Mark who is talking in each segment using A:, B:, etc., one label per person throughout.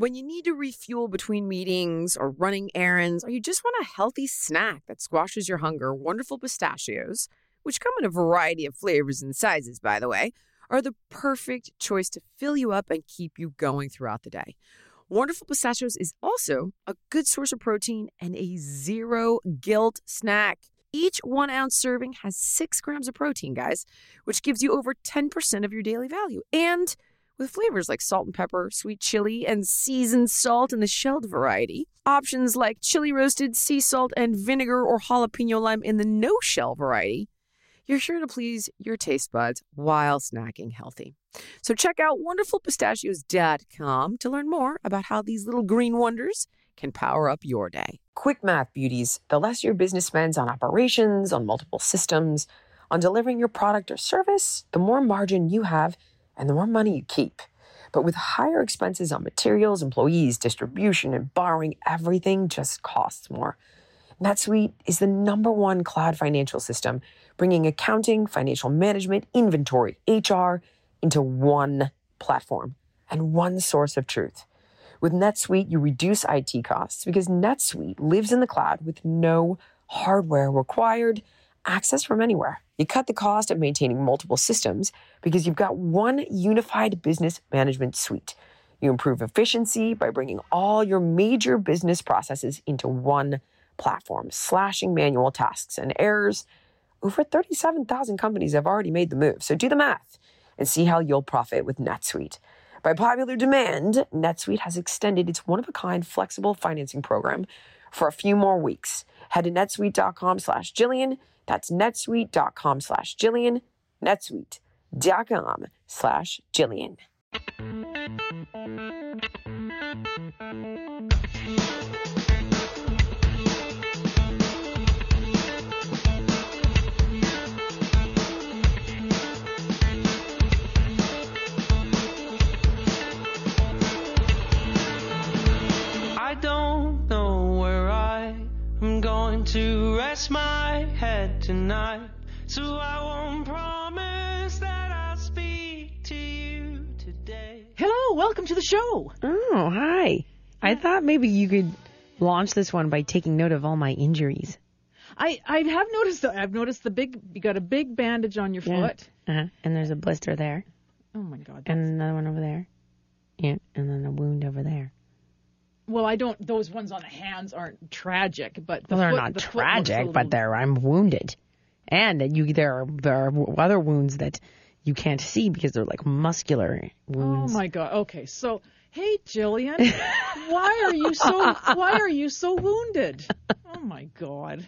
A: When you need to refuel between meetings or running errands, or you just want a healthy snack that squashes your hunger, Wonderful Pistachios, which come in a variety of flavors and sizes, by the way, are the perfect choice to fill you up and keep you going throughout the day. Wonderful Pistachios is also a good source of protein and a zero guilt snack. Each 1 ounce serving has 6 grams of protein, guys, which gives you over 10% of your daily value. And with flavors like salt and pepper, sweet chili, and seasoned salt in the shelled variety. Options like chili roasted, sea salt, and vinegar or jalapeno lime in the no-shell variety. You're sure to please your taste buds while snacking healthy. So check out wonderfulpistachios.com to learn more about how these little green wonders can power up your day. Quick math, beauties. The less your business spends on operations, on multiple systems, on delivering your product or service, the more margin you have and the more money you keep. But with higher expenses on materials, employees, distribution, and borrowing, everything just costs more. NetSuite is the #1 cloud financial system, bringing accounting, financial management, inventory, HR into one platform and one source of truth. With NetSuite, you reduce IT costs because NetSuite lives in the cloud with no hardware required, access from anywhere. You cut the cost of maintaining multiple systems because you've got one unified business management suite. You improve efficiency by bringing all your major business processes into one platform, slashing manual tasks and errors. Over 37,000 companies have already made the move, so do the math and see how you'll profit with NetSuite. By popular demand, NetSuite has extended its one-of-a-kind flexible financing program for a few more weeks. Head to netsuite.com/Jillian. That's netsuite.com/Jillian. netsuite.com/Jillian.
B: I don't know where I'm going to rest my head tonight, so I won't promise that I'll speak to you today.
C: Hello, welcome to the show.
D: Oh, hi. I thought maybe you could launch this one by taking note of all my injuries.
C: I have noticed that. I've noticed you got a big bandage on your foot.
D: And there's a blister there.
C: Oh my God.
D: And another one over there. Yeah, and then a wound over there.
C: Well, those ones on the hands aren't tragic, but
D: they're not tragic, but I'm wounded. And there are other wounds that you can't see because they're like muscular wounds.
C: Oh my God. Okay, so hey, Jillian, why are you so wounded? Oh my God.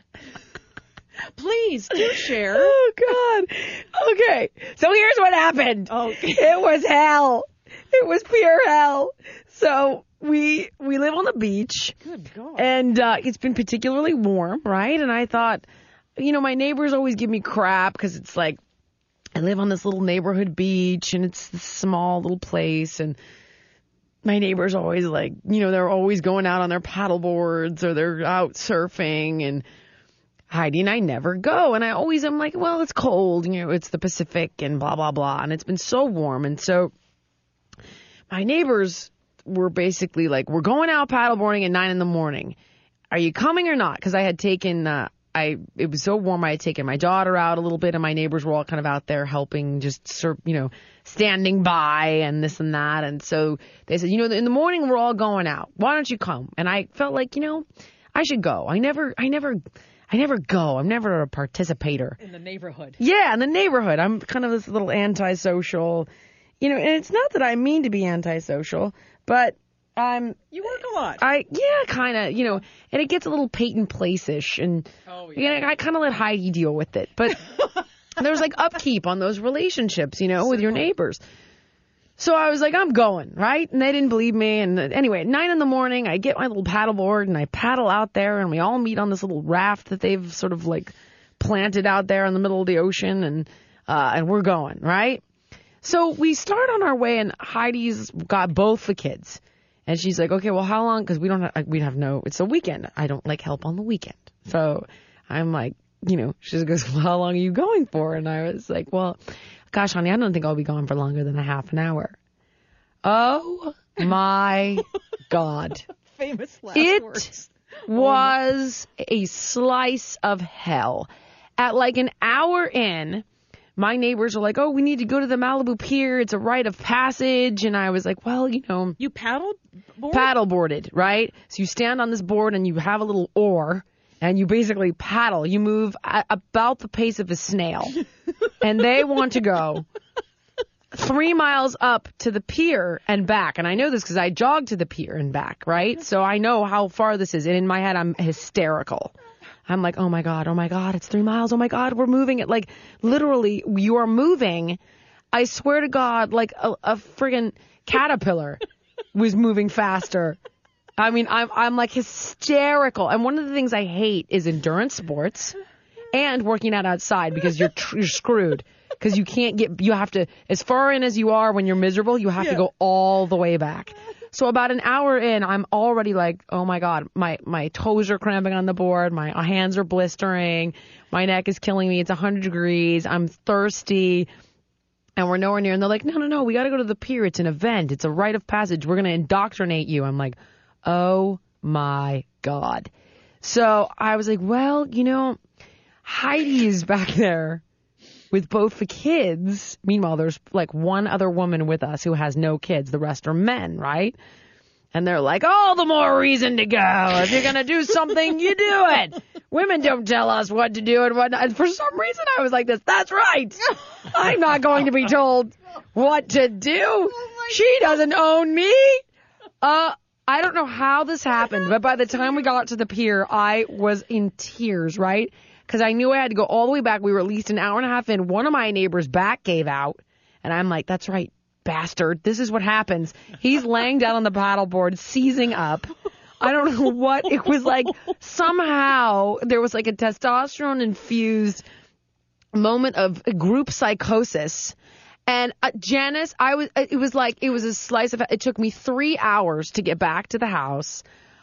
C: Please do share.
D: Oh God. Okay, so here's what happened.
C: Okay.
D: It was hell. It was pure hell. So we live on the beach.
C: Good God.
D: And it's been particularly warm, right? And I thought, my neighbors always give me crap because it's like I live on this little neighborhood beach and it's this small little place, and my neighbors always like, they're always going out on their paddle boards or they're out surfing, and Heidi and I never go. And I'm like, well, it's cold, it's the Pacific and blah, blah, blah. And it's been so warm. And so my neighbors were basically like, we're going out paddleboarding at 9 a.m. Are you coming or not? Because I had taken, it was so warm, I had taken my daughter out a little bit, and my neighbors were all kind of out there helping, just standing by and this and that. And so they said, in the morning we're all going out. Why don't you come? And I felt like, I should go. I never go. I'm never a participator.
C: In the neighborhood.
D: Yeah, in the neighborhood. I'm kind of this little antisocial, and it's not that I mean to be antisocial, but
C: you work a lot.
D: Kind of, and it gets a little Peyton Place-ish, and I kind of let Heidi deal with it. But there's like upkeep on those relationships, with your neighbors. So I was like, I'm going, right? And they didn't believe me. And anyway, at 9 a.m, I get my little paddleboard and I paddle out there, and we all meet on this little raft that they've sort of like planted out there in the middle of the ocean, and we're going, right? So we start on our way, and Heidi's got both the kids. And she's like, okay, well, how long? Because it's a weekend. I don't like help on the weekend. So I'm like, she goes, well, how long are you going for? And I was like, well, gosh, honey, I don't think I'll be gone for longer than a half an hour. Oh my God.
C: Famous last
D: It
C: words.
D: was a slice of hell. At like an hour in, my neighbors were like, oh, we need to go to the Malibu Pier. It's a rite of passage. And I was like, well, you know.
C: You paddled?
D: Paddleboarded, right? So you stand on this board and you have a little oar and you basically paddle. You move at about the pace of a snail. And they want to go 3 miles up to the pier and back. And I know this because I jogged to the pier and back, right? So I know how far this is. And in my head, I'm hysterical. I'm like, oh my God, it's 3 miles. Oh my God, we're moving it. Like, literally, you are moving. I swear to God, like a friggin' caterpillar was moving faster. I mean, I'm like hysterical. And one of the things I hate is endurance sports and working out outside because you're screwed. Because you have to, as far in as you are when you're miserable, you have to go all the way back. So about an hour in, I'm already like, oh my God, my toes are cramping on the board. My hands are blistering. My neck is killing me. It's 100 degrees. I'm thirsty. And we're nowhere near. And they're like, no, we got to go to the pier. It's an event. It's a rite of passage. We're going to indoctrinate you. I'm like, oh my God. So I was like, well, you know, Heidi is back there with both the kids. Meanwhile, there's like one other woman with us who has no kids. The rest are men, right? And they're like, all the more reason to go. If you're going to do something, you do it. Women don't tell us what to do and what not. And for some reason, I was like this. That's right. I'm not going to be told what to do. She doesn't own me. I don't know how this happened, but by the time we got to the pier, I was in tears, right? Because I knew I had to go all the way back. We were at least an hour and a half in. One of my neighbors' back gave out. And I'm like, that's right, bastard. This is what happens. He's laying down on the paddleboard, seizing up. I don't know what. It was like somehow there was like a testosterone-infused moment of group psychosis. And Janice, it was a slice of, it took me 3 hours to get back to the house.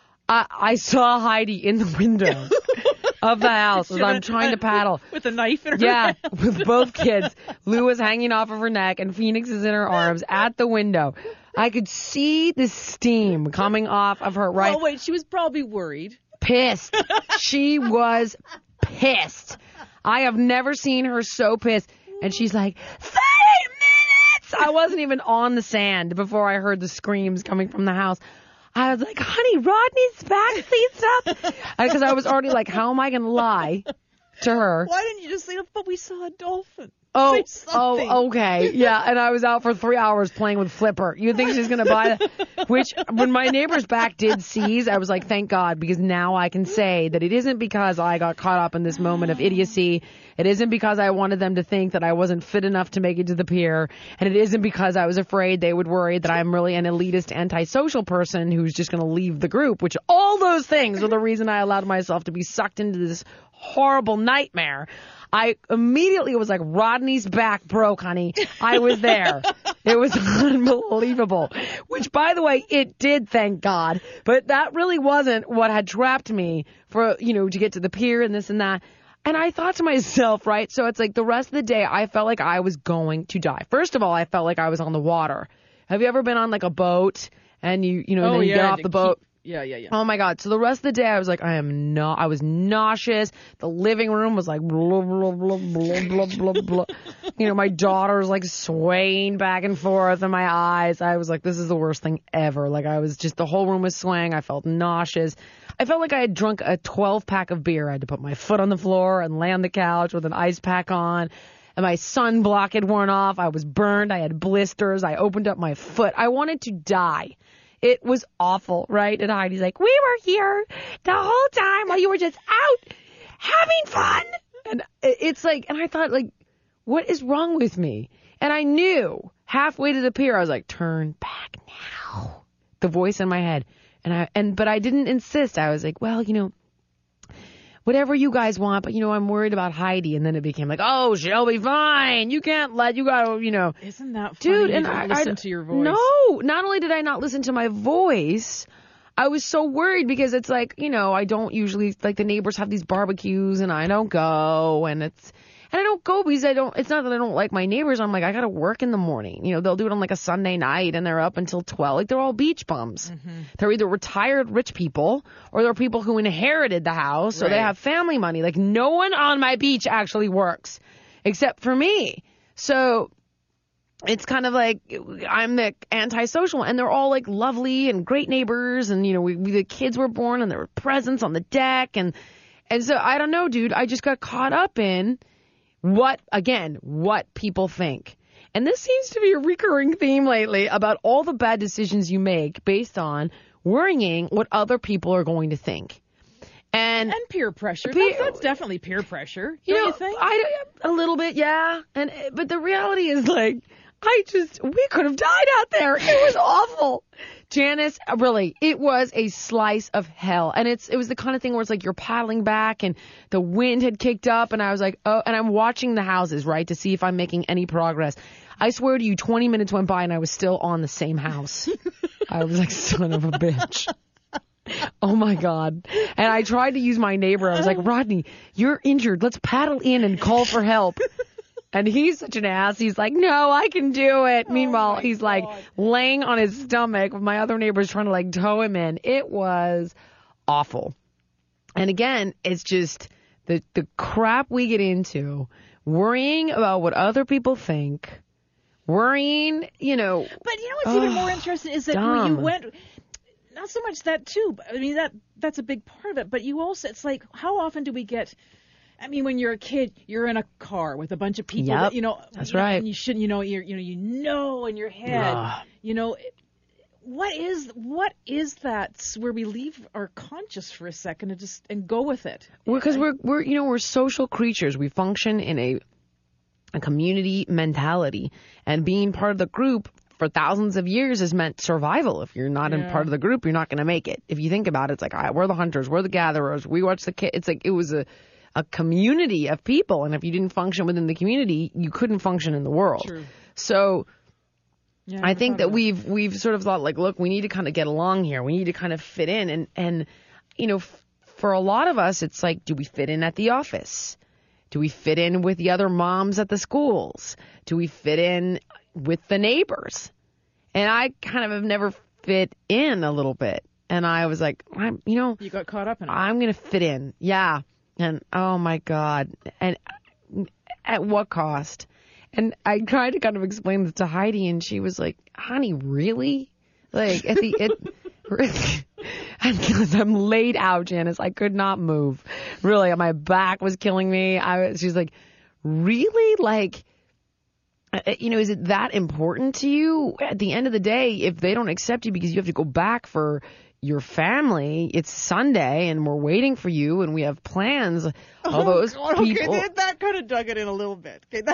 D: I saw Heidi in the window of the house as I'm trying to paddle.
C: With a knife in her
D: hand.
C: hand.
D: With both kids. Lou was hanging off of her neck and Phoenix is in her arms at the window. I could see the steam coming off of her right.
C: Oh, wait, she was probably worried.
D: Pissed. She was pissed. I have never seen her so pissed. And she's like, 30 minutes! I wasn't even on the sand before I heard the screams coming from the house. I was like, honey, Rodney's back, please stop. Because I was already like, how am I going to lie to her?
C: Why didn't you just say, but we saw a dolphin?
D: Oh, okay. Yeah, and I was out for 3 hours playing with Flipper. You think she's going to buy that? Which, when my neighbor's back did seize, I was like, thank God, because now I can say that it isn't because I got caught up in this moment of idiocy. It isn't because I wanted them to think that I wasn't fit enough to make it to the pier. And it isn't because I was afraid they would worry that I'm really an elitist, antisocial person who's just going to leave the group, which all those things are the reason I allowed myself to be sucked into this horrible nightmare. I immediately was like, Rodney's back broke, honey. I was there. It was unbelievable. Which, by the way, it did, thank God. But that really wasn't what had trapped me for, to get to the pier and this and that. And I thought to myself, right, so it's like the rest of the day, I felt like I was going to die. First of all, I felt like I was on the water. Have you ever been on like a boat and you get off the boat?
C: Yeah.
D: Oh my God. So the rest of the day I was like, I was nauseous. The living room was like, blah, blah, blah, blah, blah, blah, blah. My daughter's like swaying back and forth in my eyes. I was like, this is the worst thing ever. Like the whole room was swaying. I felt nauseous. I felt like I had drunk a 12-pack of beer. I had to put my foot on the floor and lay on the couch with an ice pack on. And my sunblock had worn off. I was burned. I had blisters. I opened up my foot. I wanted to die. It was awful, right? And Heidi's like, we were here the whole time while you were just out having fun. And it's like, and I thought, like, what is wrong with me? And I knew halfway to the pier, I was like, turn back now. The voice in my head. But I didn't insist. I was like, well, whatever you guys want, but I'm worried about Heidi. And then it became like, oh, she'll be fine. You gotta,
C: Isn't that funny?
D: Dude,
C: you
D: and
C: didn't listen to your voice?
D: No, not only did I not listen to my voice, I was so worried because it's like, I don't usually, like the neighbors have these barbecues and I don't go and And I don't go because it's not that I don't like my neighbors. I'm like, I got to work in the morning. You know, they'll do it on like a Sunday night and they're up until 12. Like they're all beach bums. Mm-hmm. They're either retired rich people or they're people who inherited the house or they have family money. Like no one on my beach actually works except for me. So it's kind of like I'm the antisocial, and they're all like lovely and great neighbors. And, you know, the kids were born and there were presents on the deck. And so I don't know, dude, I just got caught up in what people think. And this seems to be a recurring theme lately about all the bad decisions you make based on worrying what other people are going to think. And
C: peer pressure. That's definitely peer pressure. Don't you think?
D: A little bit, yeah. But the reality is, like, we could have died out there. It was awful. Janice, really, it was a slice of hell. And it was the kind of thing where it's like you're paddling back and the wind had kicked up and I was like, oh, and I'm watching the houses, right, to see if I'm making any progress. I swear to you, 20 minutes went by and I was still on the same house. I was like, son of a bitch. Oh my God. And I tried to use my neighbor. I was like, Rodney, you're injured. Let's paddle in and call for help. And he's such an ass. He's like, no, I can do it. Meanwhile, he's like laying on his stomach with my other neighbors trying to like tow him in. It was awful. And again, it's just the crap we get into, worrying about what other people think, worrying, you know.
C: But you know what's even more interesting is that when you went, not so much that too, but I mean, that's a big part of it. But you also, it's like, how often do we get, I mean, when you're a kid, you're in a car with a bunch of people that, you know,
D: that's right. And
C: you shouldn't, you know in your head, you know, what is that where we leave our conscious for a second and go with it?
D: Because we're social creatures. We function in a community mentality, and being part of the group for thousands of years has meant survival. If you're not in part of the group, you're not going to make it. If you think about it, it's like, all right, we're the hunters, we're the gatherers, we watch the kids. It's like it was a community of people, and if you didn't function within the community, you couldn't function in the world.
C: True.
D: So I think that we've sort of thought like, look, we need to kind of get along here. We need to kind of fit in. And you know, for a lot of us, it's like, do we fit in at the office? Do we fit in with the other moms at the schools? Do we fit in with the neighbors? And I kind of have never fit in a little bit. And I was like, you
C: got caught up in it.
D: I'm going to fit in. Yeah. And oh my God. And at what cost? And I tried to kind of explain this to Heidi, and she was like, honey, really? Like because I'm laid out, Janice. I could not move. Really, my back was killing me. She's like, really? Like, you know, is it that important to you? At the end of the day, if they don't accept you because you have to go back for your family, it's Sunday and we're waiting for you and we have plans. All those people.
C: Okay, that kind of dug it in a little bit. Okay,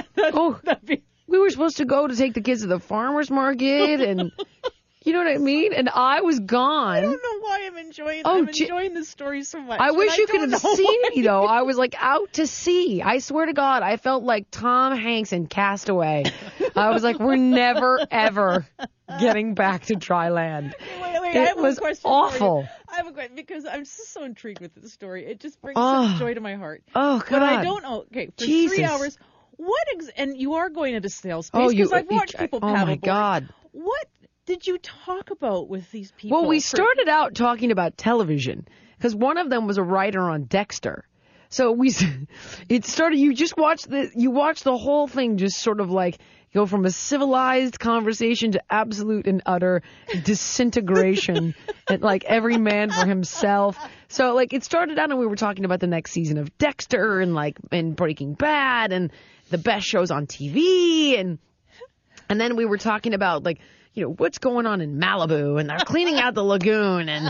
D: we were supposed to go to take the kids to the farmer's market and you know what I mean? And I was gone. I
C: don't know why I'm enjoying this story so much.
D: I wish you could have seen me, though. I was, like, out to sea. I swear to God, I felt like Tom Hanks in Castaway. I was like, we're never, ever getting back to dry land.
C: Wait,
D: it was awful.
C: I have a question, because I'm just so intrigued with this story. It just brings such joy to my heart.
D: Oh, God.
C: But I don't know. Okay, for
D: Jesus.
C: 3 hours, and you are going into sales space, because I've watched people paddleboard.
D: Oh, my God.
C: What did you talk about with these people?
D: Well, we started out talking about television because one of them was a writer on Dexter. So it started, you watch the whole thing just sort of like go from a civilized conversation to absolute and utter disintegration and like every man for himself. So like it started out and we were talking about the next season of Dexter and Breaking Bad and the best shows on TV and then we were talking about like, you know, what's going on in Malibu and they're cleaning out the lagoon and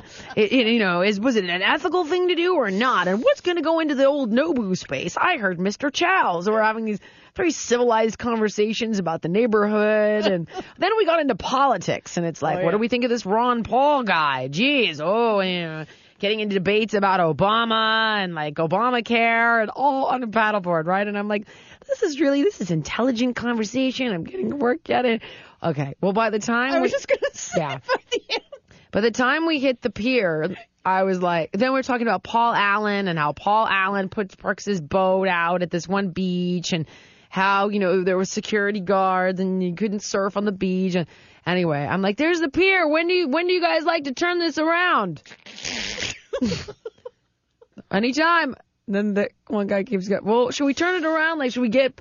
D: was it an ethical thing to do or not? And what's going to go into the old Nobu space? I heard Mr. Chow. So we're having these very civilized conversations about the neighborhood. And then we got into politics and it's like, what do we think of this Ron Paul guy? Jeez. Getting into debates about Obama and like Obamacare and all on a paddleboard, right? And I'm like, this is intelligent conversation. I'm getting work at it. Okay. Well, by the time
C: I was just going to say by the end.
D: By the time we hit the pier, I was like, then we're talking about Paul Allen and how Paul Allen parks his boat out at this one beach and how, there was security guards and you couldn't surf on the beach. And anyway, I'm like, there's the pier. When do you guys like to turn this around? Anytime. Then the one guy keeps going, well, should we turn it around? Like, should we go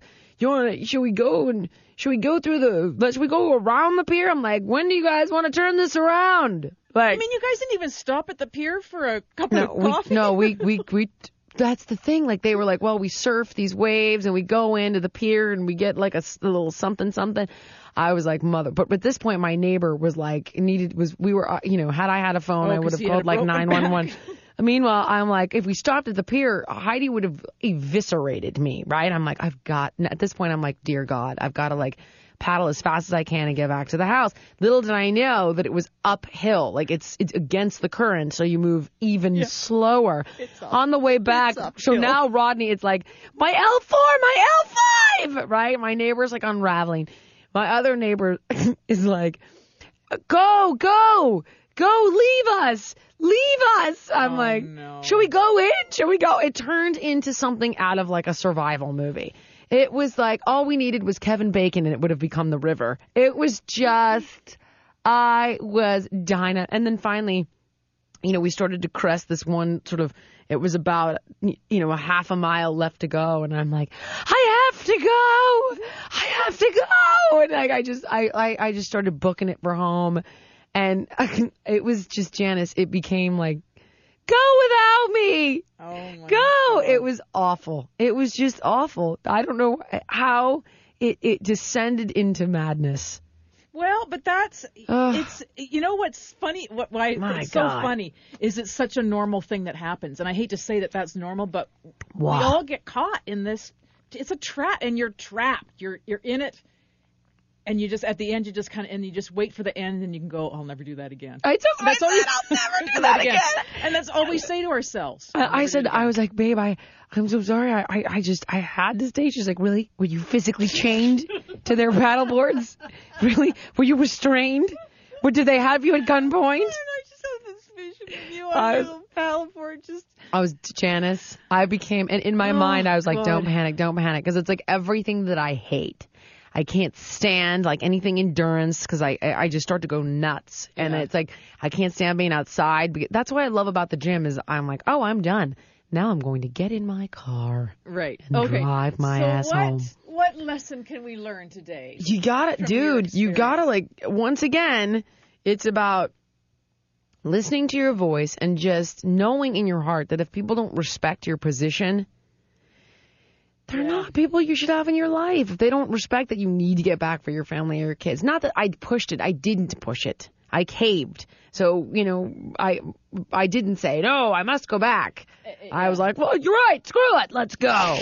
D: around the pier? I'm like, when do you guys want to turn this around? Like,
C: you guys didn't even stop at the pier for a cup of coffee?
D: We that's the thing. Like, they were like, well, we surf these waves and we go into the pier and we get like a little something. I was like, mother. But at this point, my neighbor was like, had I had a phone, I would have called like 911. Meanwhile, I'm like, if we stopped at the pier, Heidi would have eviscerated me, right? I'm like, at this point, I'm like, dear God, I've got to like paddle as fast as I can and get back to the house. Little did I know that it was uphill. Like it's against the current, so you move even slower on the way back. So now Rodney, it's like, my L4, my L5, right? My neighbor's like unraveling. My other neighbor is like, go, leave us. I'm like, no. Should we go in? Should we go? It turned into something out of like a survival movie. It was like all we needed was Kevin Bacon and it would have become the river. It was just, I was dying. And then finally, we started to crest this one sort of, it was about, a half a mile left to go. And I'm like, I have to go. And like, I just started booking it for home. And it was just, Janice, it became like, go without me.
C: Oh my
D: go.
C: God.
D: It was awful. It was just awful. I don't know how it descended into madness.
C: Well, but it's, what's funny, why it's so funny is it's such a normal thing that happens. And I hate to say that that's normal, but we all get caught in this. It's a trap and you're trapped. You're in it. And you just, at the end, you just wait for the end and you can go, I'll never do that again.
D: I'll never do that again.
C: And that's all we say to ourselves.
D: I was like, babe, I'm so sorry. I had to stay. She's like, really? Were you physically chained to their paddle boards? Really? Were you restrained? Did they have you at gunpoint?
C: I just have this vision of you on your little paddle board
D: I was Janice. I became, and in my mind, I was like, don't panic. Because it's like everything that I hate. I can't stand like anything endurance because I just start to go nuts. And it's like I can't stand being outside. That's what I love about the gym is I'm like, oh, I'm done. Now I'm going to get in my car.
C: Right.
D: And drive my ass home.
C: What lesson can we learn today?
D: You got to like, once again, it's about listening to your voice and just knowing in your heart that if people don't respect your position, they're not people you should have in your life. If they don't respect that you need to get back for your family or your kids. Not that I pushed it. I didn't push it. I caved. So, I didn't say, no, I must go back. I was like, well, you're right. Screw it. Let's go.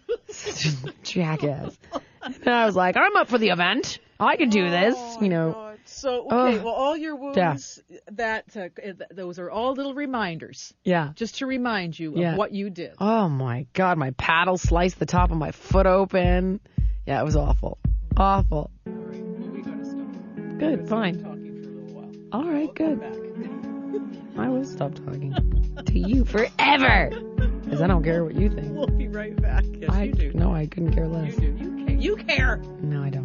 D: Jackass. And I was like, I'm up for the event. I can do this,
C: God. So, all your wounds, those are all little reminders.
D: Yeah.
C: Just to remind you of what you did.
D: Oh, my God. My paddle sliced the top of my foot open. Yeah, it was awful. Awful.
C: All right. Well, we got to stop.
D: Good, fine.
C: Talking for a little while.
D: All right,
C: We'll
D: good. I will stop talking to you forever. Because I don't care what you think.
C: We'll be right back. Yes, you do.
D: No, I couldn't care less.
C: You do. You care.
D: No, I don't.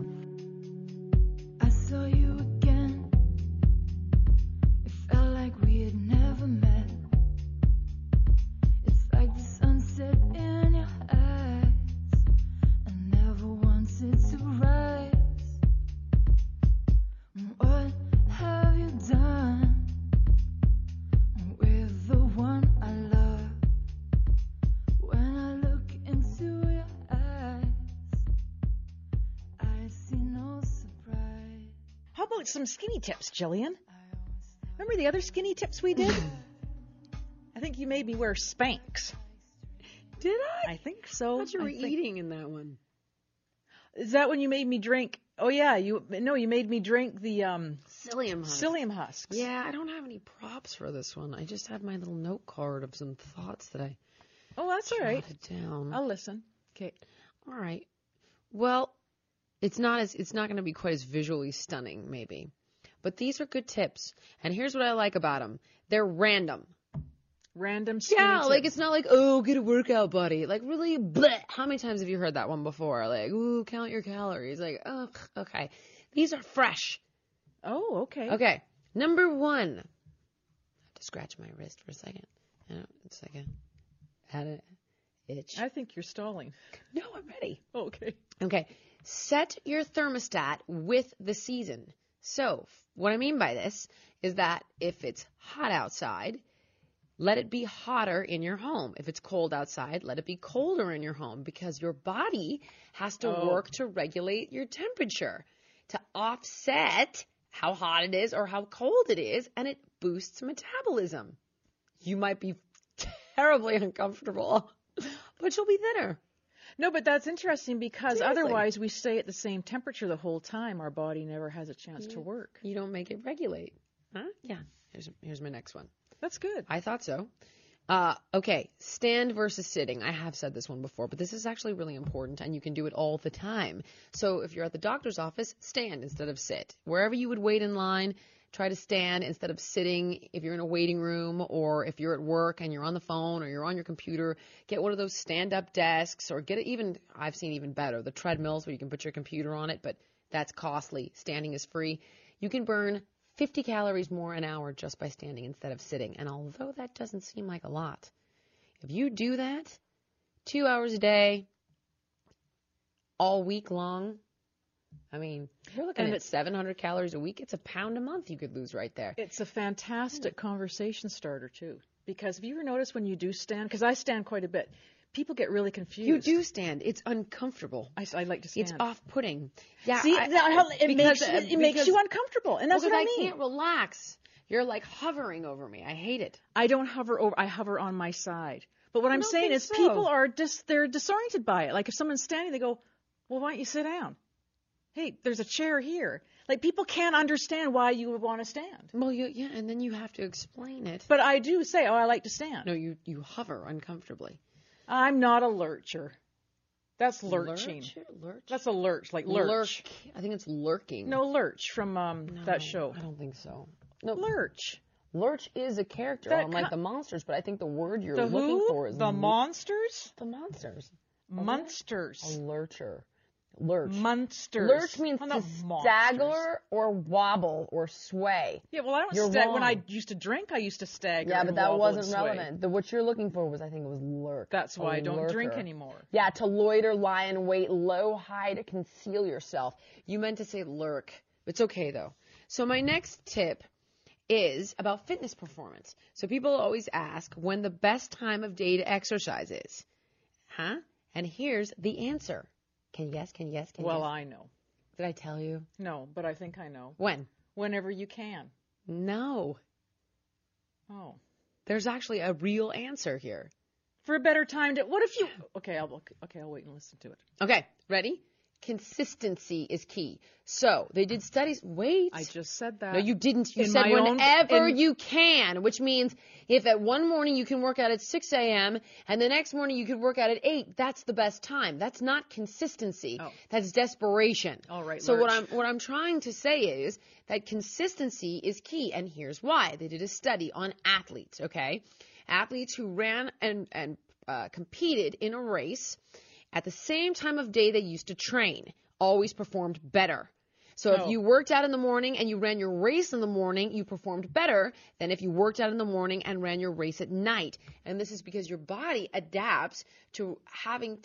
E: I saw you again. It felt like we had never met. It's like the sunset in your eyes. I never wanted to rise. What have you done with the one I love? When I look into your eyes, I see no surprise.
C: How about some skinny tips, Jillian? Remember the other skinny tips we did? I think you made me wear Spanx.
D: Did I?
C: I think so.
D: I thought you were eating in that one.
C: Is that when you made me drink? Oh yeah, you made me drink the psyllium husks.
D: Yeah, I don't have any props for this one. I just have my little note card of some thoughts that I
C: that's all right.
D: jotted down.
C: I'll listen.
D: Okay. All right. Well, it's not going to be quite as visually stunning, maybe. But these are good tips. And here's what I like about them. They're random.
C: Random skinny
D: Yeah,
C: tips.
D: like it's not like, oh, get a workout, buddy. Like really, bleh. How many times have you heard that one before? Like, ooh, count your calories. Like, ugh, okay. These are fresh.
C: Oh, okay.
D: Okay. Number 1. I have to scratch my wrist for a second. It's like had an itch.
C: I think you're stalling.
D: No, I'm ready.
C: Okay.
D: Okay. Set your thermostat with the season. So what I mean by this is that if it's hot outside, let it be hotter in your home. If it's cold outside, let it be colder in your home, because your body has to work to regulate your temperature to offset how hot it is or how cold it is, and it boosts metabolism. You might be terribly uncomfortable, but you'll be thinner.
C: No, but that's interesting because
D: Seriously.
C: otherwise we stay at the same temperature the whole time. Our body never has a chance to work.
D: You don't make it regulate. Huh? Yeah. Here's my next one.
C: That's good.
D: I thought so. Okay, stand versus sitting. I have said this one before, but this is actually really important, and you can do it all the time. So if you're at the doctor's office, stand instead of sit. Wherever you would wait in line, try to stand instead of sitting. If you're in a waiting room, or if you're at work and you're on the phone or you're on your computer, get one of those stand-up desks, or get it even, I've seen even better, the treadmills where you can put your computer on it, but that's costly. Standing is free. You can burn 50 calories more an hour just by standing instead of sitting. And although that doesn't seem like a lot, if you do that 2 hours a day, all week long, I mean, you're looking at 700 calories a week. It's a pound a month you could lose right there.
C: It's a fantastic conversation starter, too. Because have you ever noticed when you do stand, because I stand quite a bit, people get really confused.
D: You do stand. It's uncomfortable.
C: I like to stand.
D: It's off-putting. Yeah,
C: See, it makes you uncomfortable, and that's what I mean.
D: I can't relax. You're like hovering over me. I hate it.
C: I don't hover over. I hover on my side. But what I'm
D: don't
C: saying
D: think
C: is,
D: so.
C: people are they're disoriented by it. Like if someone's standing, they go, "Well, why don't you sit down? Hey, there's a chair here." Like people can't understand why you would want to stand.
D: Well, yeah, and then you have to explain it.
C: But I do say, "Oh, I like to stand."
D: No, you hover uncomfortably.
C: I'm not a lurcher. That's lurching.
D: Lurch?
C: That's a lurch, like lurch.
D: I think it's lurking.
C: No, Lurch from that show.
D: I don't think so. No,
C: Lurch.
D: Lurch is a character
C: That
D: on like the Monsters, but I think the word you're
C: The
D: looking
C: who?
D: for is
C: The Monsters?
D: The Monsters.
C: Munsters.
D: A lurcher. Lurch.
C: Munsters.
D: Lurch means
C: Oh,
D: to
C: no,
D: stagger or wobble or sway.
C: Yeah, well, I don't
D: You're
C: stagger. When I
D: wrong.
C: used to drink, I used to stagger.
D: Yeah,
C: and
D: but that
C: wobble
D: wasn't
C: and sway.
D: relevant. What you're looking for was, I think it was lurk.
C: That's why I don't drink
D: lurker.
C: anymore.
D: Yeah, to loiter, lie in wait, low, hide, conceal yourself. You meant to say lurk. It's okay, though. So my next tip is about fitness performance. So people always ask when the best time of day to exercise is. Huh? And here's the answer. Can you guess? Can you guess? Can you
C: Well,
D: guess?
C: I know.
D: Did I tell you?
C: No, but I think I know.
D: When?
C: Whenever you can.
D: No.
C: Oh.
D: There's actually a real answer here.
C: For a better time to. What if you? Okay, I'll wait and listen to it.
D: Okay, ready? Consistency is key. So they did studies. Wait.
C: I just said that.
D: No, you didn't. You
C: In
D: said
C: my own-
D: whenever
C: in-
D: you can, which means if at one morning you can work out at 6 a.m. and the next morning you could work out at 8, that's the best time. That's not consistency.
C: Oh.
D: That's desperation.
C: All right,
D: So
C: Lurch.
D: what I'm trying to say is that consistency is key, and here's why. They did a study on athletes. Okay, athletes who ran and competed in a race at the same time of day they used to train always performed better. So if you worked out in the morning and you ran your race in the morning, you performed better than if you worked out in the morning and ran your race at night. And this is because your body adapts to having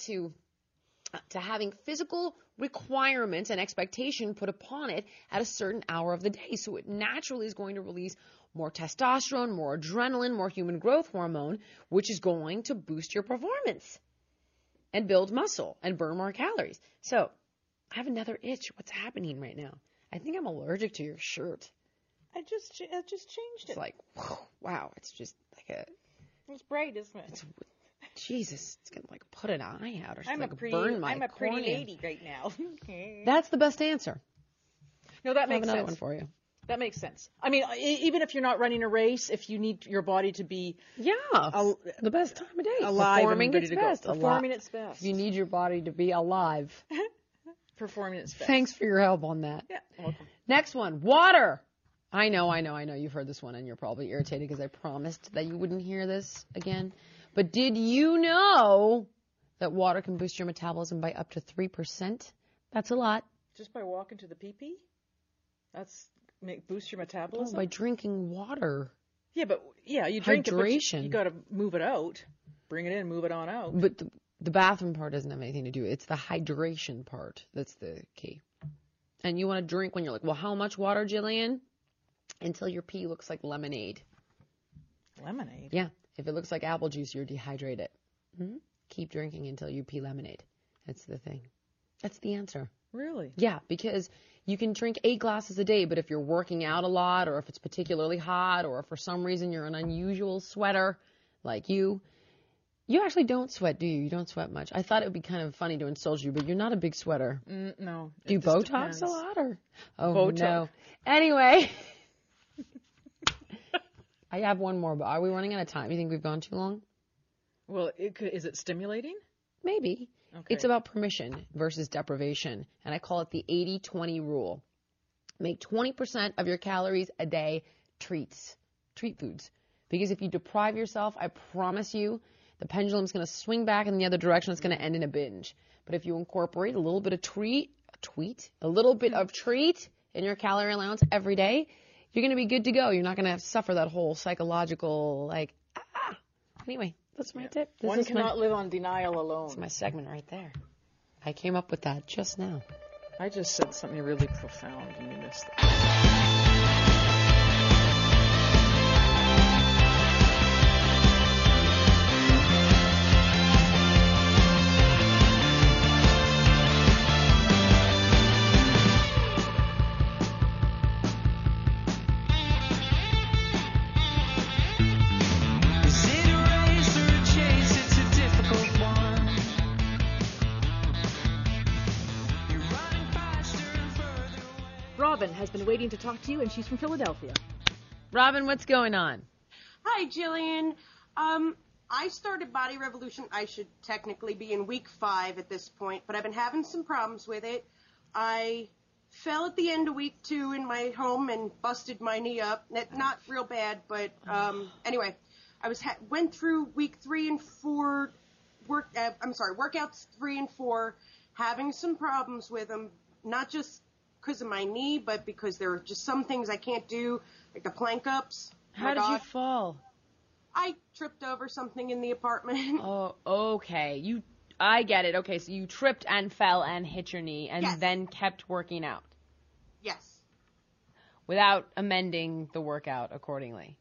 D: physical requirements and expectation put upon it at a certain hour of the day. So it naturally is going to release more testosterone, more adrenaline, more human growth hormone, which is going to boost your performance and build muscle and burn more calories. So I have another itch. What's happening right now? I think I'm allergic to your shirt.
C: I just changed
D: It's like, wow, it's just like
C: It's bright, isn't it?
D: Jesus, it's going to like put an eye out or
C: I'm
D: like
C: a pretty
D: burn my
C: pretty
D: cornea.
C: lady right now.
D: That's the best answer.
C: No, that
D: I have
C: makes
D: another
C: sense.
D: one for you.
C: That makes sense. I mean, even if you're not running a race, if you need your body to be
D: Yeah, the best time of day.
C: alive
D: Performing
C: and ready
D: its
C: to
D: best.
C: go, performing its best,
D: You need your body to be alive.
C: performing its best.
D: Thanks for your help on that.
C: Yeah, welcome.
D: Next one, water. I know. You've heard this one, and you're probably irritated because I promised that you wouldn't hear this again. But did you know that water can boost your metabolism by up to 3%? That's a lot.
C: Just by walking to the pee-pee? Boost your metabolism?
D: Oh, by drinking water.
C: Yeah, you drink
D: hydration.
C: it, but you got to move it out. Bring it in, move it on out.
D: But the bathroom part doesn't have anything to do. It's the hydration part that's the key. And you want to drink when you're like, well, how much water, Jillian? Until your pee looks like lemonade.
C: Lemonade?
D: Yeah. If it looks like apple juice, you're dehydrated. Mm-hmm. Keep drinking until you pee lemonade. That's the thing. That's the answer.
C: Really?
D: Yeah, because you can drink 8 glasses a day, but if you're working out a lot, or if it's particularly hot, or if for some reason you're an unusual sweater like you actually don't sweat, do you? You don't sweat much. I thought it would be kind of funny to insult you, but you're not a big sweater.
C: No.
D: Do you Botox a lot, or? Oh,
C: Botox.
D: No. Anyway. I have one more, but are we running out of time? You think we've gone too long?
C: Well, is it stimulating?
D: Maybe. Okay. It's about permission versus deprivation, and I call it the 80-20 rule. Make 20% of your calories a day treat foods. Because if you deprive yourself, I promise you, the pendulum's going to swing back in the other direction. It's going to end in a binge. But if you incorporate a little bit of treat in your calorie allowance every day, you're going to be good to go. You're not going to have to suffer that whole psychological, Anyway, that's my tip.
C: One cannot live on denial alone.
D: That's my segment right there. I came up with that just now.
C: I just said something really profound and you missed it.
F: Robin has been waiting to talk to you, and she's from Philadelphia.
D: Robin, what's going on?
G: Hi, Jillian. I started Body Revolution. I should technically be in week 5 at this point, but I've been having some problems with it. I fell at the end of week 2 in my home and busted my knee up. Not real bad, but anyway, I went through week 3 and 4. Workouts 3 and 4, having some problems with them, not just because of my knee, but because there are just some things I can't do, like the plank ups.
D: How did you fall?
G: I tripped over something in the apartment.
D: Oh, okay. I get it. Okay, so you tripped and fell and hit your knee and then kept working out.
G: Yes.
D: Without amending the workout accordingly.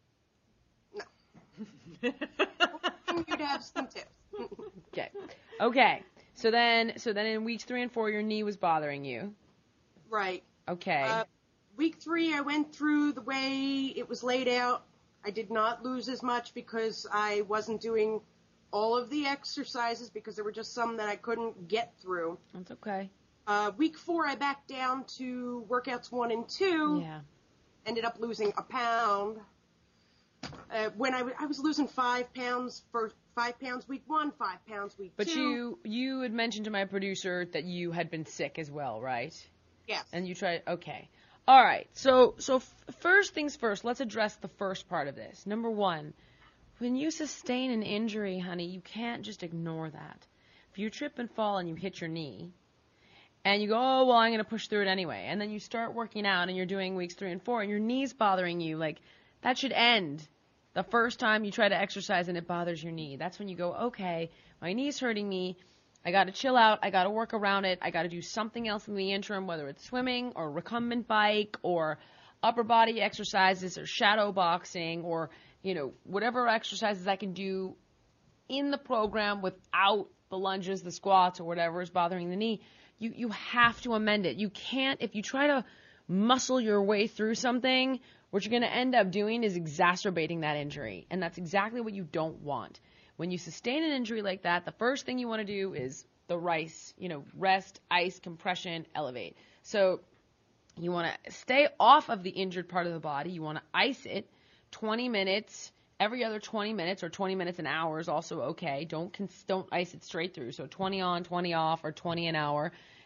G: No. You'd have some tips.
D: Okay. So then in weeks 3 and 4, your knee was bothering you.
G: Right.
D: Okay.
G: Week 3, I went through the way it was laid out. I did not lose as much because I wasn't doing all of the exercises because there were just some that I couldn't get through.
D: That's okay.
G: Week 4, I backed down to workouts 1 and 2.
D: Yeah.
G: Ended up losing a pound. When I was losing 5 pounds for 5 pounds week 1, 5 pounds week 2.
D: But you had mentioned to my producer that you had been sick as well, right?
G: Yes.
D: And you tried, okay. All right. So first things first, let's address the first part of this. Number 1, when you sustain an injury, honey, you can't just ignore that. If you trip and fall and you hit your knee, and you go, oh, well, I'm going to push through it anyway, and then you start working out and you're doing weeks 3 and 4 and your knee's bothering you, that should end the first time you try to exercise and it bothers your knee. That's when you go, okay, my knee's hurting me. I got to chill out. I got to work around it. I got to do something else in the interim, whether it's swimming or recumbent bike or upper body exercises or shadow boxing or, whatever exercises I can do in the program without the lunges, the squats, or whatever is bothering the knee. You have to amend it. You can't, if you try to muscle your way through something, what you're going to end up doing is exacerbating that injury. And that's exactly what you don't want. When you sustain an injury like that, the first thing you want to do is the RICE, rest, ice, compression, elevate. So you want to stay off of the injured part of the body. You want to ice it 20 minutes, every other 20 minutes, or 20 minutes an hour is also okay. Don't ice it straight through. So 20 on, 20 off, or 20 an hour.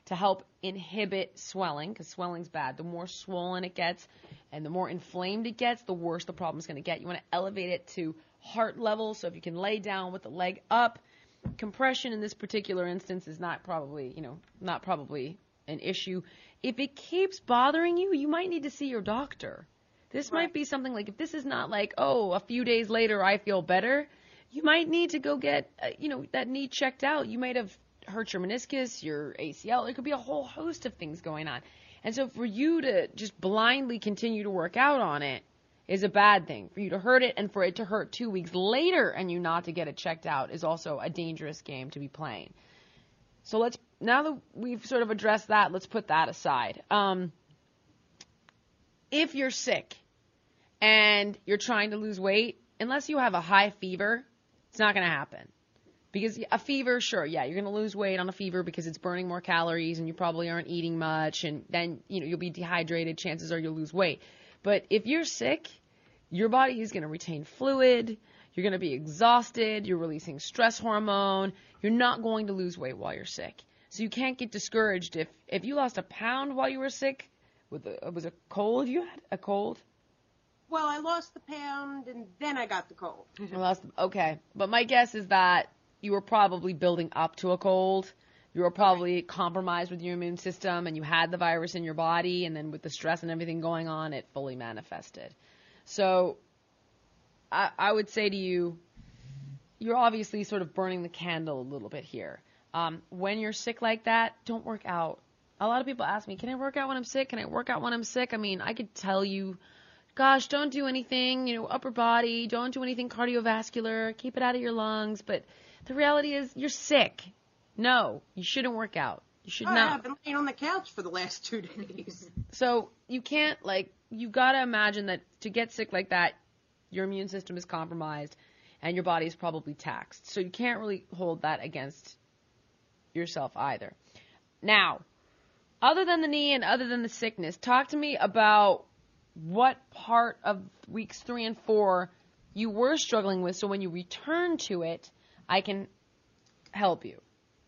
D: to help inhibit swelling, because swelling's bad. The more swollen it gets and the more inflamed it gets, the worse the problem's going to get. You want to elevate it to heart level, so if you can lay down with the leg up. Compression in this particular instance is not probably an issue. If it keeps bothering you, you might need to see your doctor. This might be something like, if this is not like, oh, a few days later I feel better, you might need to go get, that knee checked out. You might have hurt your meniscus, your ACL. There could be a whole host of things going on. And so for you to just blindly continue to work out on it is a bad thing. For you to hurt it and for it to hurt 2 weeks later and you not to get it checked out is also a dangerous game to be playing. So now that we've sort of addressed that, let's put that aside. If you're sick and you're trying to lose weight, unless you have a high fever, it's not going to happen. Because a fever, sure, yeah, you're going to lose weight on a fever because it's burning more calories and you probably aren't eating much, and then you'll be dehydrated. Chances are you'll lose weight. But if you're sick, your body is going to retain fluid. You're going to be exhausted. You're releasing stress hormone. You're not going to lose weight while you're sick. So you can't get discouraged if you lost a pound while you were sick. Was a cold you had? A cold?
G: Well, I lost the pound, and then I got the cold.
D: Okay. But my guess is that you were probably building up to a cold. You were probably compromised with your immune system, and you had the virus in your body, and then with the stress and everything going on, it fully manifested. So I would say to you, you're obviously sort of burning the candle a little bit here. When you're sick like that, don't work out. A lot of people ask me, can I work out when I'm sick? Can I work out when I'm sick? I mean, I could tell you, gosh, don't do anything, upper body, don't do anything cardiovascular, keep it out of your lungs. But the reality is you're sick. No, you shouldn't work out. You should not.
G: I've been laying on the couch for the last 2 days.
D: So you can't, you got to imagine that to get sick like that, your immune system is compromised and your body is probably taxed. So you can't really hold that against yourself either. Now, other than the knee and other than the sickness, talk to me about what part of weeks 3 and 4 you were struggling with, so when you return to it, I can help you.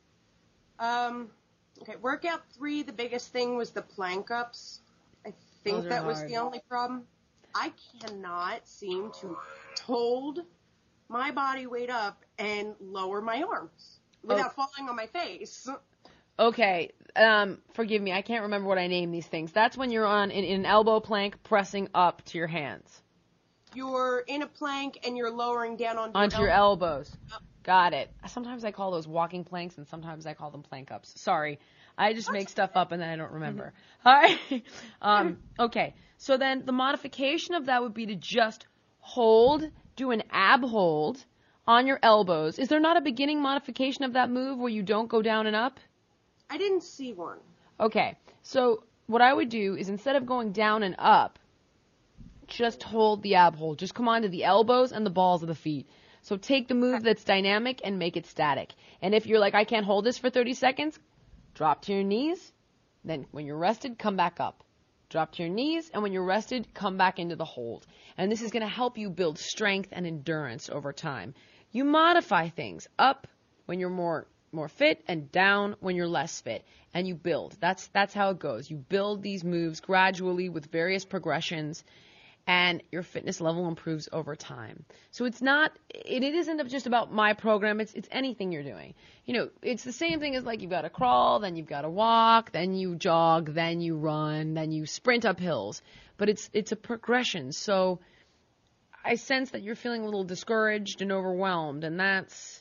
G: Okay, workout 3, the biggest thing was the plank ups. I think that was the only problem. I cannot seem to hold my body weight up and lower my arms without falling on my face.
D: Okay, forgive me, I can't remember what I named these things. That's when you're in an elbow plank pressing up to your hands.
G: You're in a plank and you're lowering down
D: onto your elbows. Yep. Got it. Sometimes I call those walking planks and sometimes I call them plank ups. Sorry. I just make stuff up and then I don't remember. Mm-hmm. All right. Okay. So then the modification of that would be to just do an ab hold on your elbows. Is there not a beginning modification of that move where you don't go down and up?
G: I didn't see one.
D: Okay. So what I would do is instead of going down and up, just hold the ab hold. Just come onto the elbows and the balls of the feet. So take the move that's dynamic and make it static. And if you're like, I can't hold this for 30 seconds, drop to your knees. Then when you're rested, come back up. Drop to your knees, and when you're rested, come back into the hold. And this is going to help you build strength and endurance over time. You modify things up when you're more fit and down when you're less fit. And you build. That's how it goes. You build these moves gradually with various progressions, and your fitness level improves over time. So it isn't just about my program, it's anything you're doing. It's the same thing as like you've got to crawl, then you've got to walk, then you jog, then you run, then you sprint up hills. But it's a progression. So I sense that you're feeling a little discouraged and overwhelmed, and that's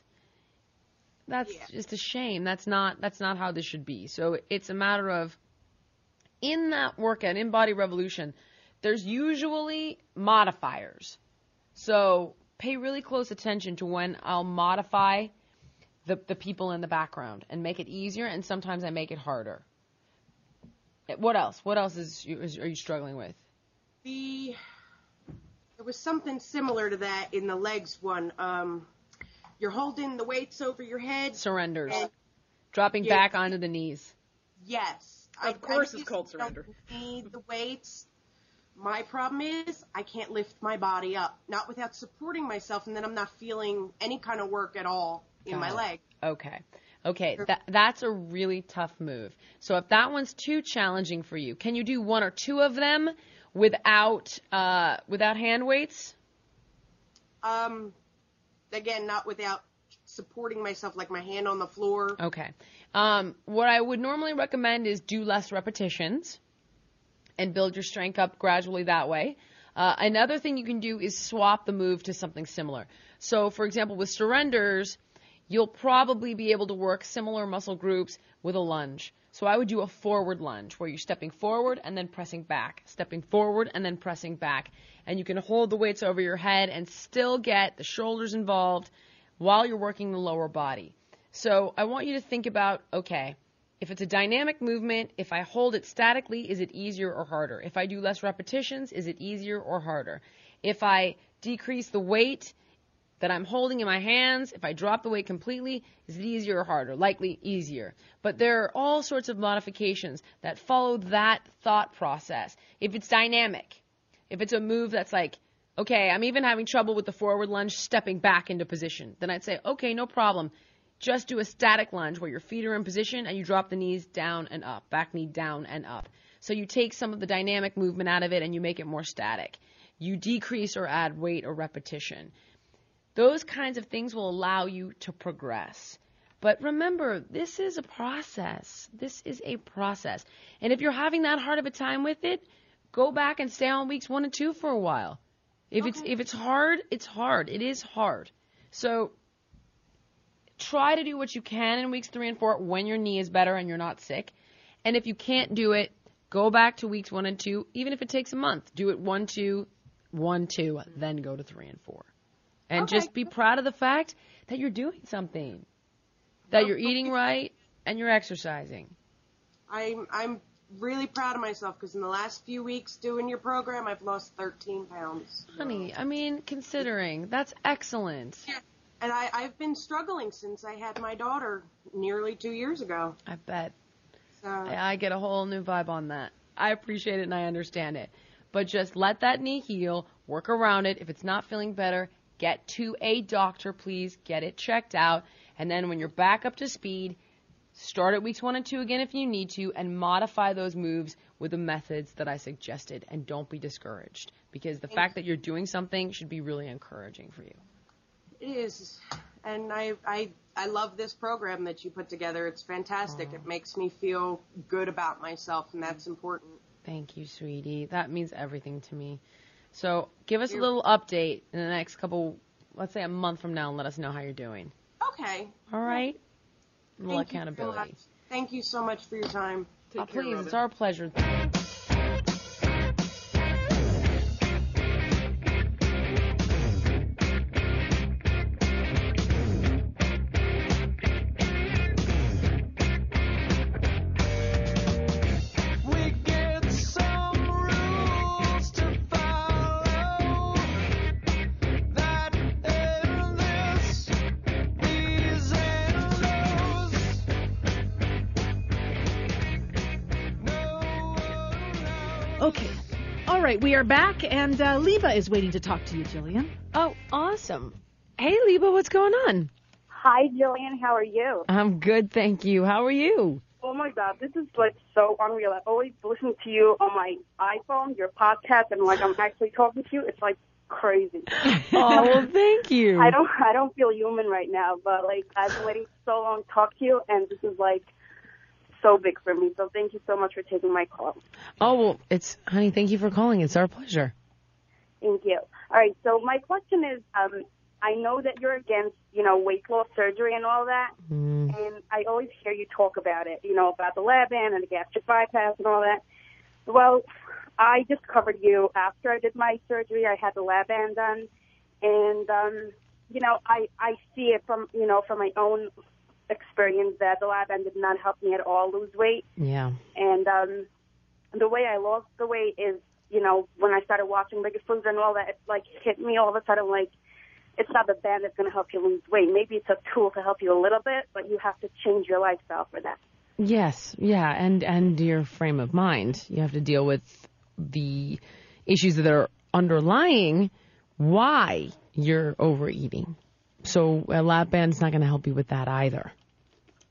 D: just a shame. That's not how this should be. So it's a matter of, in that workout, in Body Revolution, there's usually modifiers. So pay really close attention to when I'll modify the people in the background and make it easier, and sometimes I make it harder. What else? What else are you struggling with?
G: There was something similar to that in the legs one. You're holding the weights over your head.
D: Surrenders. Dropping back onto the knees.
G: Yes.
C: Of course it's called surrender.
G: I need the weights. My problem is I can't lift my body up, not without supporting myself, and then I'm not feeling any kind of work at all in my leg.
D: Okay. Okay, that's a really tough move. So if that one's too challenging for you, can you do one or two of them without hand weights?
G: Again, not without supporting myself, like my hand on the floor.
D: Okay. What I would normally recommend is do less repetitions and build your strength up gradually that way. Another thing you can do is swap the move to something similar. So, for example, with surrenders, you'll probably be able to work similar muscle groups with a lunge. So I would do a forward lunge where you're stepping forward and then pressing back, stepping forward and then pressing back. And you can hold the weights over your head and still get the shoulders involved while you're working the lower body. So I want you to think about, okay, if it's a dynamic movement, if I hold it statically, is it easier or harder? If I do less repetitions, is it easier or harder? If I decrease the weight that I'm holding in my hands, if I drop the weight completely, is it easier or harder? Likely easier. But there are all sorts of modifications that follow that thought process. If it's dynamic, if it's a move that's like, okay, I'm even having trouble with the forward lunge stepping back into position, then I'd say, okay, no problem. Just do a static lunge where your feet are in position and you drop the knees down and up, back knee down and up. So you take some of the dynamic movement out of it and you make it more static. You decrease or add weight or repetition. Those kinds of things will allow you to progress. But remember, this is a process. This is a process. And if you're having that hard of a time with it, go back and stay on weeks 1 and 2 for a while. If it's hard, it's hard. It is hard. So try to do what you can in weeks 3 and 4 when your knee is better and you're not sick. And if you can't do it, go back to weeks 1 and 2, even if it takes a month. Do it 1, 2, 1, 2, then go to 3 and 4. And just be proud of the fact that you're doing something, that you're eating right and you're exercising.
G: I'm really proud of myself because in the last few weeks doing your program, I've lost 13 pounds.
D: Honey, I mean, considering, that's excellent.
G: Yeah. And I've been struggling since I had my daughter nearly 2 years ago.
D: I bet.
G: So
D: I get a whole new vibe on that. I appreciate it and I understand it. But just let that knee heal, work around it. If it's not feeling better, get to a doctor, please. Get it checked out. And then when you're back up to speed, start at weeks 1 and 2 again if you need to, and modify those moves with the methods that I suggested. And don't be discouraged, because the fact that you're doing something should be really encouraging for you.
G: it is. And I love this program that you put together. It's fantastic. It makes me feel good about myself, and that's important.
D: Thank you, sweetie. That means everything to me. So give us a little update in the next couple, let's say a month from now, and let us know how you're doing.
G: Okay.
D: All right? A little
G: Thank
D: accountability.
G: You so Thank you so much for your time.
D: Oh, please, it's our pleasure.
C: Okay. All right, we are back, and Liba is waiting to talk to you, Jillian.
D: Oh, awesome. Hey, Liba, what's going on?
H: Hi, Jillian. How are you?
D: I'm good, thank you. How are you?
H: Oh, my God. This is, so unreal. I always listen to you on my iPhone, your podcast, and, I'm actually talking to you. It's, crazy.
D: Oh, well, thank you.
H: I don't feel human right now, but, I've been waiting so long to talk to you, and this is, so big for me. So thank you so much for taking my call.
D: Oh, well, honey, thank you for calling. It's our pleasure.
H: Thank you. All right, so my question is, I know that you're against, weight loss surgery and all that, and I always hear you talk about it, about the lab band and the gastric bypass and all that. Well, I discovered you after I did my surgery. I had the lab band done, and, I see it from my own experience that the lab band did not help me at all lose weight.
D: Yeah.
H: And the way I lost the weight is, when I started watching Biggest Loser and all that, it hit me all of a sudden it's not the band that's going to help you lose weight. Maybe it's a tool to help you a little bit, but you have to change your lifestyle for that.
D: Yes, yeah, and your frame of mind. You have to deal with the issues that are underlying why you're overeating. So a lap band's not going to help you with that either.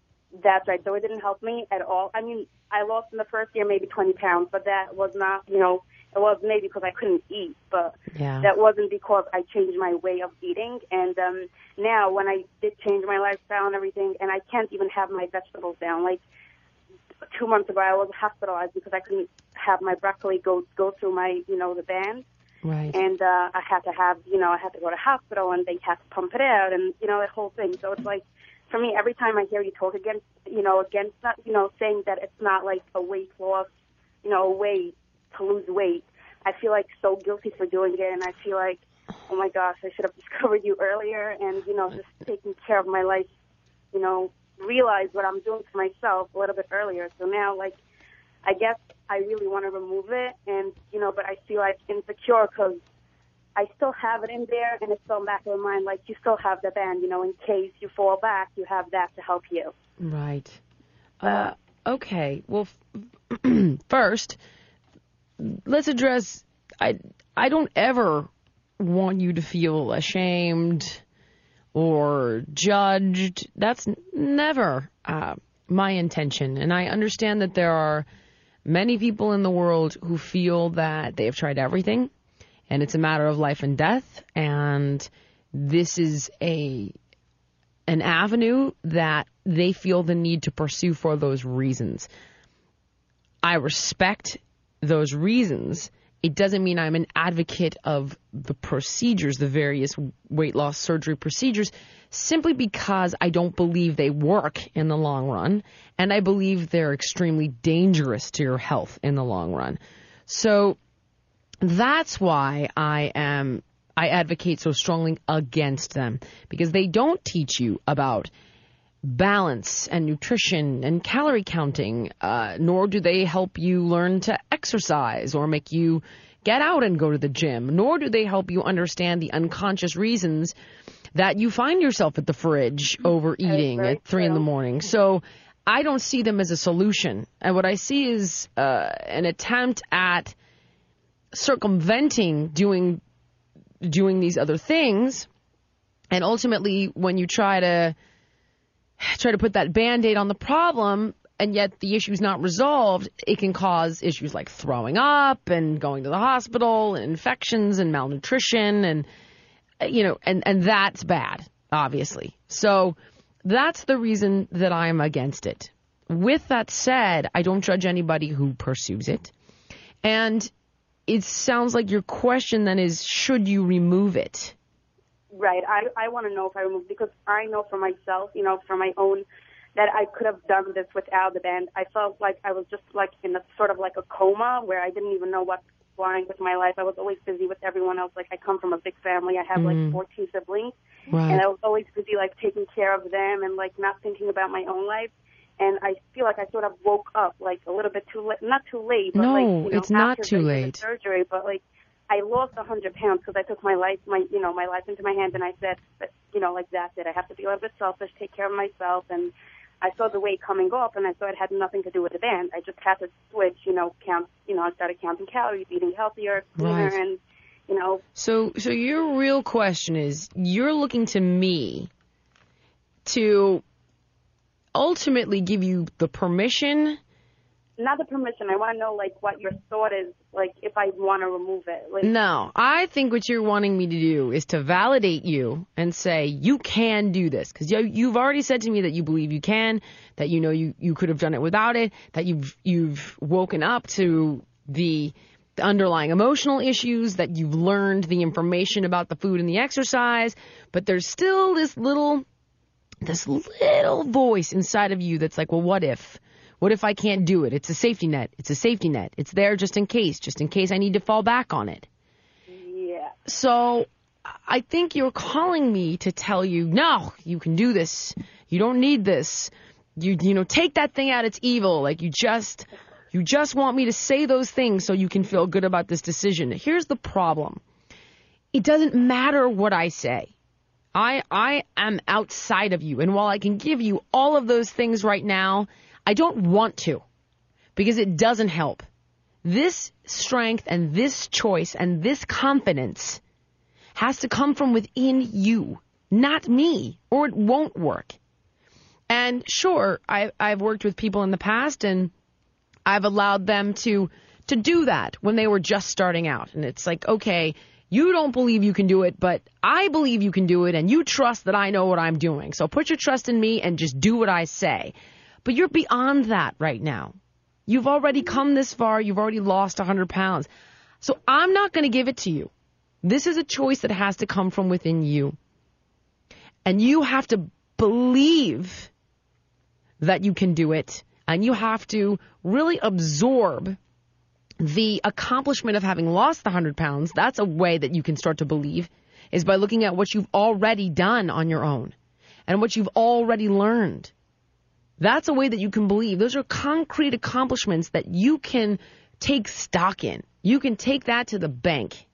H: That's right. So it didn't help me at all. I mean, I lost in the first year maybe 20 pounds, but that was not, you know, it was maybe because I couldn't eat, but that wasn't because I changed my way of eating. And now when I did change my lifestyle and everything, and I can't even have my vegetables down. Like 2 months ago, I was hospitalized because I couldn't have my broccoli go through my, you know, the band.
D: Right.
H: And I had to have, you know, I had to go to hospital and they had to pump it out and, you know, that whole thing. So it's like, for me, every time I hear you talk against that, you know, saying that it's not like a weight loss, you know, a way to lose weight, I feel like so guilty for doing it. And I feel like, oh my gosh, I should have discovered you earlier and, you know, just taking care of my life, you know, realize what I'm doing for myself a little bit earlier. So now, like, I guess I really want to remove it, and, you know, but I feel like insecure because I still have it in there, and it's still in the back of my mind, like, you still have the band, you know, in case you fall back, you have that to help you.
D: Right. Okay. Well, first, let's address, I don't ever want you to feel ashamed or judged. That's never my intention. And I understand that there are many people in the world who feel that they have tried everything and it's a matter of life and death, and this is an avenue that they feel the need to pursue for those reasons. I respect those reasons. It doesn't mean I'm an advocate of the procedures, the various weight loss surgery procedures, simply because I don't believe they work in the long run, and I believe they're extremely dangerous to your health in the long run. So that's why I advocate so strongly against them, because they don't teach you about balance and nutrition and calorie counting, nor do they help you learn to exercise or make you get out and go to the gym, nor do they help you understand the unconscious reasons that you find yourself at the fridge overeating at 3 in the morning. So I don't see them as a solution. And what I see is an attempt at circumventing doing these other things. And ultimately, when you try to put that Band-Aid on the problem, and yet the issue's not resolved, it can cause issues like throwing up and going to the hospital and infections and malnutrition and, you know, and that's bad, obviously. So that's the reason that I'm against it. With that said, I don't judge anybody who pursues it. And it sounds like your question then is, should you remove it?
H: Right. I want to know if I remove, because I know for myself, you know, for my own, that I could have done this without the band. I felt like I was just like in a sort of like a coma where I didn't even know what's going with my life. I was always busy with everyone else. Like, I come from a big family. I have like 14 siblings. Right. And I was always busy like taking care of them and like not thinking about my own life. And I feel like I sort of woke up like a little bit too late, not too late, but like, you know,
D: it's not too late.
H: Surgery, but like I lost 100 pounds because I took my life into my hands, and I said, you know, like, that's it. I have to be a little bit selfish, take care of myself, and I saw the weight coming up, and I saw it had nothing to do with the band. I just had to switch, I started counting calories, eating healthier, cleaner, and, you know. So
D: your real question is, you're looking to me to ultimately give you the permission?
H: Not the permission. I want to know, like, what your thought is, like, if I want to remove it. Like,
D: no, I think what you're wanting me to do is to validate you and say, you can do this. Because you've already said to me that you believe you can, that you know you could have done it without it, that you've woken up to the underlying emotional issues, that you've learned the information about the food and the exercise, but there's still this little voice inside of you that's like, well, what if? What if I can't do it? It's a safety net. It's a safety net. It's there just in case I need to fall back on it.
H: Yeah.
D: So I think you're calling me to tell you, no, you can do this. You don't need this. You take that thing out. It's evil. Like, you just want me to say those things so you can feel good about this decision. Here's the problem. It doesn't matter what I say. I am outside of you. And while I can give you all of those things right now, I don't want to, because it doesn't help. This strength and this choice and this confidence has to come from within you, not me, or it won't work. And sure, I've worked with people in the past, and I've allowed them to do that when they were just starting out. And it's like, okay, you don't believe you can do it, but I believe you can do it, and you trust that I know what I'm doing. So put your trust in me and just do what I say. But you're beyond that right now. You've already come this far. You've already lost 100 pounds. So I'm not going to give it to you. This is a choice that has to come from within you. And you have to believe that you can do it. And you have to really absorb the accomplishment of having lost the 100 pounds. That's a way that you can start to believe, is by looking at what you've already done on your own and what you've already learned. That's a way that you can believe. Those are concrete accomplishments that you can take stock in. You can take that to the bank.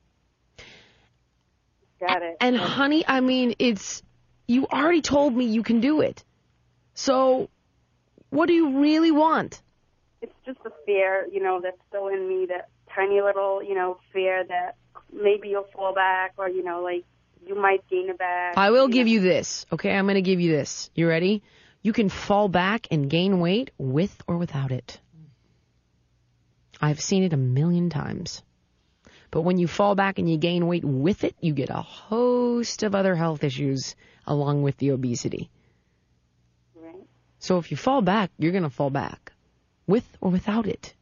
H: Got it.
D: And honey, I mean, you already told me you can do it. So what do you really want?
H: It's just a fear, that's still in me, that tiny little, fear that maybe you'll fall back or, like you might gain it back.
D: I will give you this, okay? I'm going to give you this. You ready? You can fall back and gain weight with or without it. I've seen it 1,000,000 times. But when you fall back and you gain weight with it, you get a host of other health issues along with the obesity.
H: Right.
D: So if you fall back, you're going to fall back. With or without it?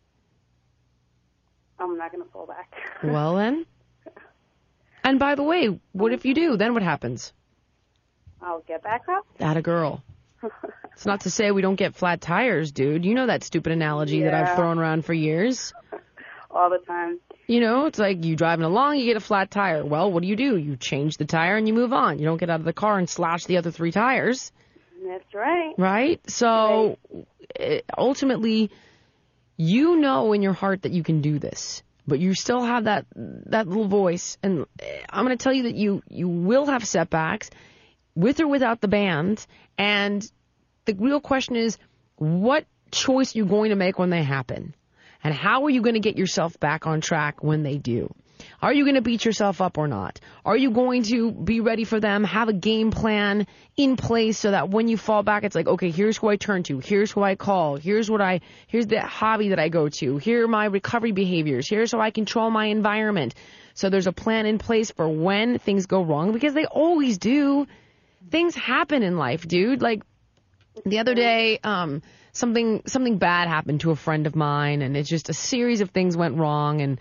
H: I'm not going to fall back.
D: Well, then. And by the way, what if you do? Then what happens?
H: I'll get back up.
D: Atta girl. It's not to say we don't get flat tires, dude. You know that stupid analogy that I've thrown around for years.
H: All the time.
D: It's like you driving along, you get a flat tire. Well, what do? You change the tire and you move on. You don't get out of the car and slash the other 3 tires.
H: That's right.
D: Right? So ultimately, you know in your heart that you can do this, but you still have that little voice. And I'm going to tell you that you will have setbacks with or without the band. And the real question is, what choice are you going to make when they happen? And how are you going to get yourself back on track when they do? Are you going to beat yourself up or not? Are you going to be ready for them, have a game plan in place so that when you fall back, it's like, okay, here's who I turn to. Here's who I call. Here's the hobby that I go to. Here are my recovery behaviors. Here's how I control my environment. So there's a plan in place for when things go wrong, because they always do. Things happen in life, dude. Like the other day, something bad happened to a friend of mine, and it's just a series of things went wrong. And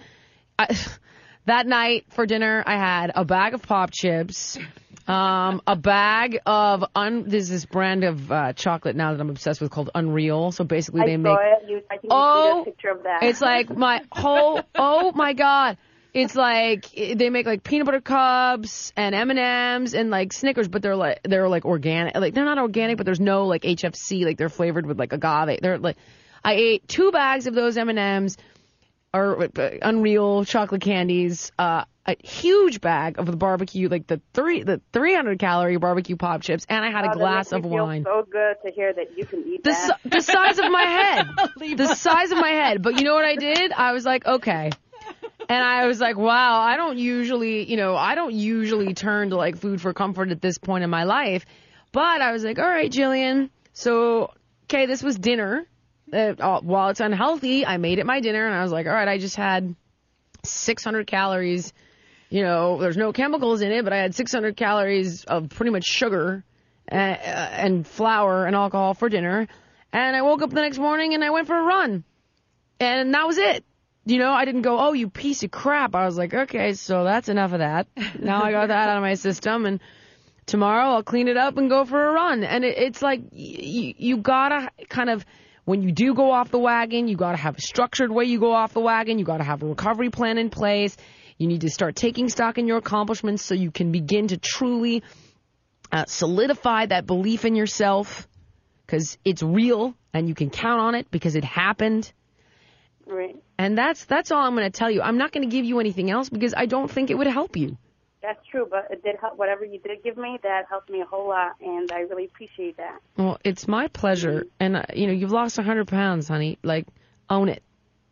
D: that night for dinner, I had a bag of Pop Chips, a bag of there's this brand of chocolate now that I'm obsessed with called Unreal. So basically, they make.
H: I think you tweeted a picture of that.
D: It's like my whole. Oh my God. It's like they make like peanut butter cups and M&Ms and like Snickers, but they're like organic. Like they're not organic, but there's no like HFC. Like they're flavored with like agave. They're like, I ate 2 bags of those M&Ms or Unreal chocolate candies, a huge bag of the barbecue, like the 300 calorie barbecue Pop Chips, and I had a glass of wine.
H: So good to hear that you can eat that.
D: The size of my head. The size of my head. But you know what I did? I was like, okay. And I was like, wow, I don't usually turn to like food for comfort at this point in my life. But I was like, all right, Jillian. So, okay, this was dinner. While it's unhealthy, I made it my dinner. And I was like, all right, I just had 600 calories. There's no chemicals in it, but I had 600 calories of pretty much sugar and flour and alcohol for dinner. And I woke up the next morning and I went for a run. And that was it. I didn't go, oh, you piece of crap. I was like, okay, so that's enough of that. Now I got that out of my system, and tomorrow I'll clean it up and go for a run. And it's like you gotta kind of, when you do go off the wagon, you gotta have a structured way you go off the wagon. You gotta have a recovery plan in place. You need to start taking stock in your accomplishments so you can begin to truly solidify that belief in yourself, because it's real and you can count on it because it happened.
H: Right.
D: And that's all I'm going to tell you. I'm not going to give you anything else because I don't think it would help you.
H: That's true, but it did help. Whatever you did give me, that helped me a whole lot, and I really appreciate that.
D: Well, it's my pleasure. And, you've lost 100 pounds, honey. Like, own it.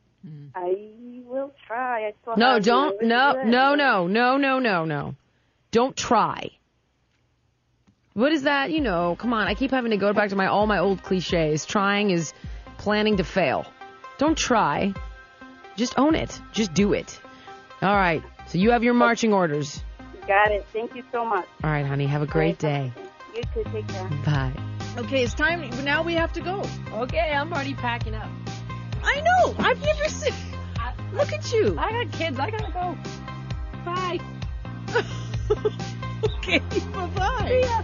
H: I will try.
D: No. Don't try. What is that? You know, come on. I keep having to go back to all my old cliches. Trying is planning to fail. Don't try. Just own it. Just do it. All right. So you have your marching orders.
H: Got it. Thank you so much.
D: All right, honey. Have a great day.
H: You too. Take care.
D: Bye.
C: Okay, it's time. Now we have to go.
D: Okay, I'm already packing up.
C: I know. I've never seen. Look at you.
D: I got kids. I gotta go. Bye.
C: Okay. Bye-bye.
D: See ya.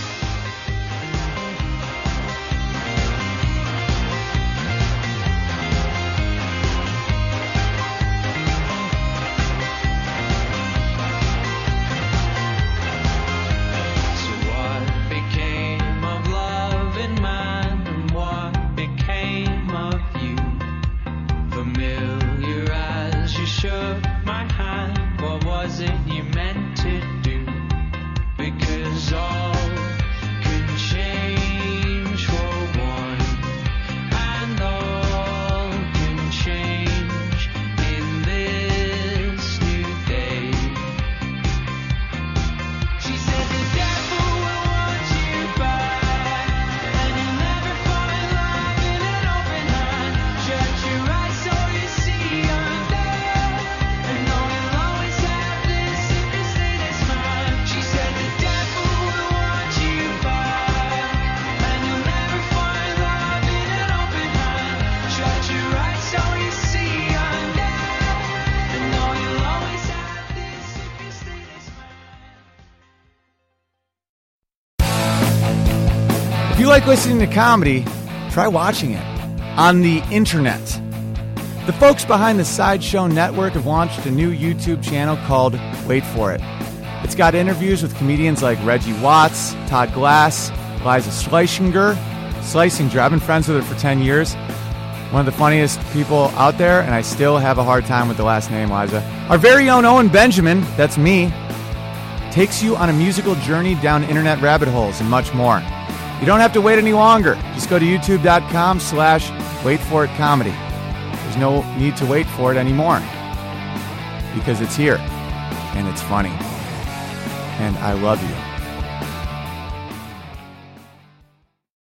I: If you like listening to comedy, try watching it on the internet. The folks behind the Sideshow Network have launched a new YouTube channel called Wait For It. It's got interviews with comedians like Reggie Watts, Todd Glass, Liza Schlesinger. I've been friends with her for 10 years. One of the funniest people out there, and I still have a hard time with the last name, Liza. Our very own Owen Benjamin, that's me, takes you on a musical journey down internet rabbit holes and much more. You don't have to wait any longer. Just go to youtube.com/waitforitcomedy. There's no need to wait for it anymore because it's here and it's funny. And I love you.